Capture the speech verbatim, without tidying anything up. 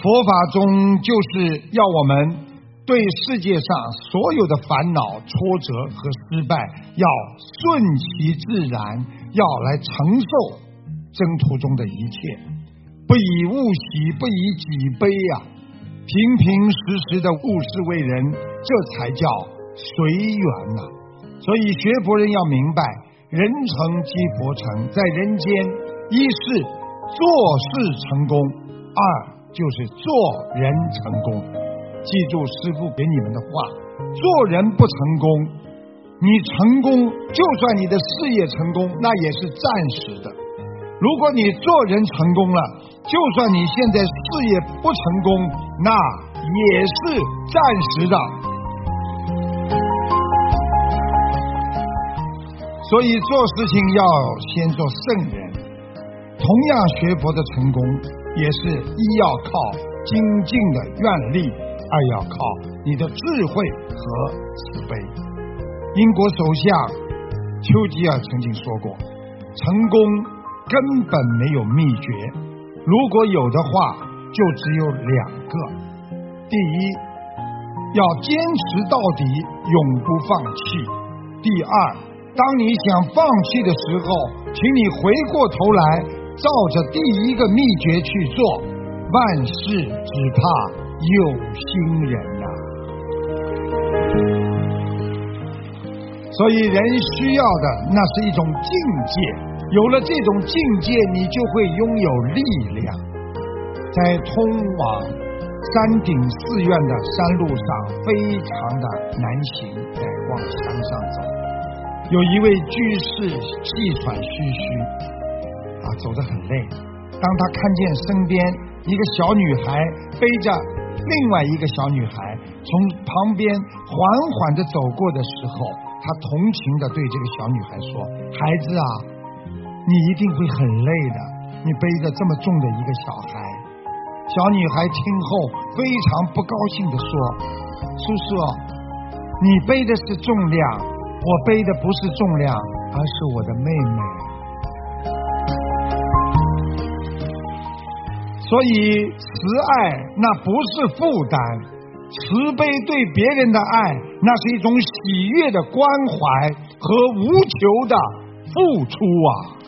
佛法中就是要我们对世界上所有的烦恼、挫折和失败要顺其自然，要来承受征途中的一切，不以物喜，不以己悲呀、啊，平平实实的务事为人，这才叫随缘呐、啊。所以学佛人要明白，人成即佛成，在人间，一是做事成功，二就是做人成功。记住师父给你们的话，做人不成功，你成功，就算你的事业成功，那也是暂时的。如果你做人成功了，就算你现在事业不成功，那也是暂时的。所以做事情要先做圣人。同样学佛的成功，也是一要靠精进的愿力，二要靠你的智慧和慈悲。英国首相丘吉尔曾经说过，成功根本没有秘诀，如果有的话就只有两个。第一，要坚持到底，永不放弃。第二，当你想放弃的时候，请你回过头来照着第一个秘诀去做，万事只怕有心人啊。所以人需要的那是一种境界，有了这种境界，你就会拥有力量。在通往山顶寺院的山路上非常的难行，在往山上走，有一位居士气喘吁吁啊，走得很累。当他看见身边一个小女孩背着另外一个小女孩从旁边缓缓地走过的时候，他同情地对这个小女孩说，孩子啊，你一定会很累的，你背着这么重的一个小孩。小女孩听后非常不高兴地说，叔叔，你背的是重量，我背的不是重量，而是我的妹妹。所以慈爱那不是负担，慈悲对别人的爱那是一种喜悦的关怀和无求的付出啊。